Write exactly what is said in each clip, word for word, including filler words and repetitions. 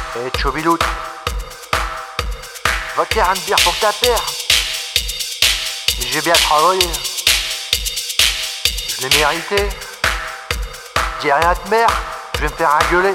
Eh Chobilout, va te faire une bière pour ta paire. Mais j'ai bien travaillé. Je l'ai mérité. Dis rien à te mère, je vais me faire engueuler.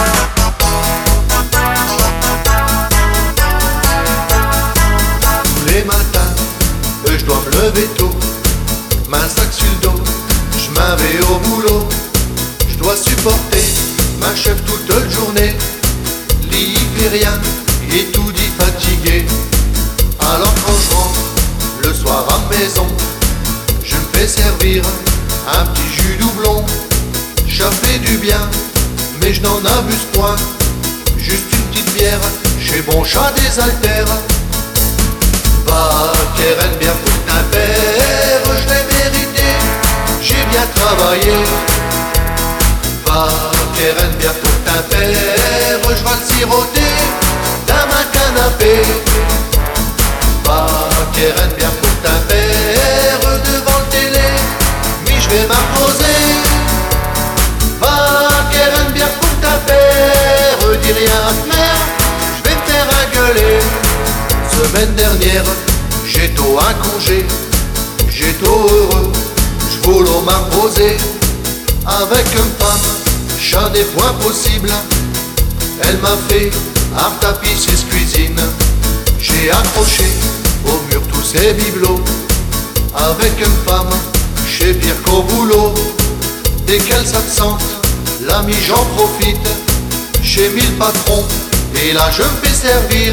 Tous les matins, euh, je dois me lever tôt, main sac sur le dos, je m'en vais au boulot. Je dois supporter ma chef toute la journée, lit fait rien et tout dit fatigué. Alors quand je rentre le soir à la maison, je me fais servir un petit jus doublon. Ça fait du bien, mais je n'en abuse point. Juste une petite bière, chez bon chat des haltères. Va, Keren, bien pour ta paire, je l'ai mérité, j'ai bien travaillé. Va, Keren, bien pour ta paire, je vais le siroter dans ma canapé. Va, Keren, bien pour ta paire, devant le télé, mais je vais m'imposer. Va, Keren, bien pour ta paire, dis rien à ta mère, je vais me faire engueuler. Semaine dernière, j'ai tôt un congé, j'ai tôt heureux, je voulais m'imposer. Avec une femme, chat des points possibles, elle m'a fait un tapis six cuisine. J'ai accroché au mur tous ces bibelots. Avec une femme, j'ai pire qu'au boulot. Dès qu'elle s'absente, l'ami j'en profite. J'ai mis le patron et là je me fais servir.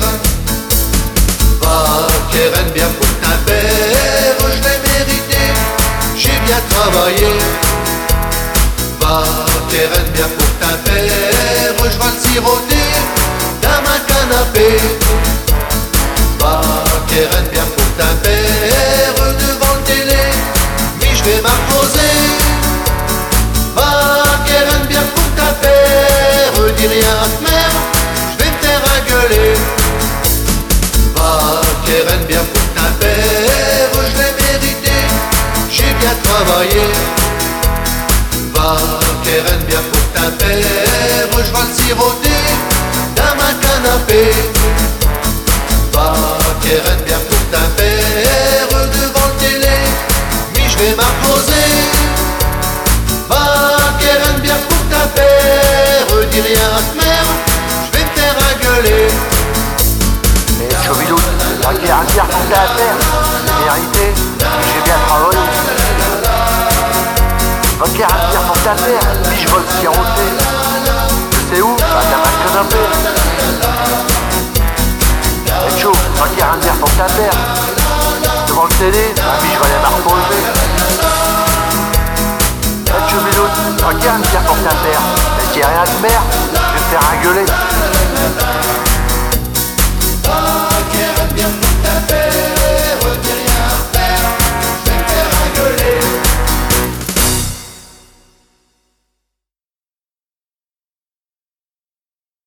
Va, Keren, bien pour ta paire, je l'ai mérité, j'ai bien travaillé. Va, Keren, bien pour ta paire, je vais le siroter dans ma canapé. Va, Keren, bien pour ta paire, devant le télé, mais je vais m'imposer. Va, Keren, bien pour ta paire, dis rien à ta mère, je vais me faire engueuler. Va, Keren, bien pour ta paire, je l'ai mérité, j'ai bien travaillé. Va, Keren, bien pour ta paire, je vais le siroter dans ma canapé. Va, Keren, bien pour ta paire, devant le télé, mais je vais m'imposer. Va, Keren, bien pour ta paire, dis rien à ta mère, je vais me faire engueuler. Eh Chobilout, va te faire une bière pour ta paire. J'ai mérité, j'ai bien travaillé. Va te faire une bière pour ta paire, puis je vais le siroter. Tu sais où? Bah dans ma canapé. Eh Cho, va te faire une bière pour ta paire. Devant le télé, bah puis je vais aller me reposer. Eh Chobilout, va te faire une bière pour ta paire. Mais dis rien à ta mère, je vais me faire engueuler.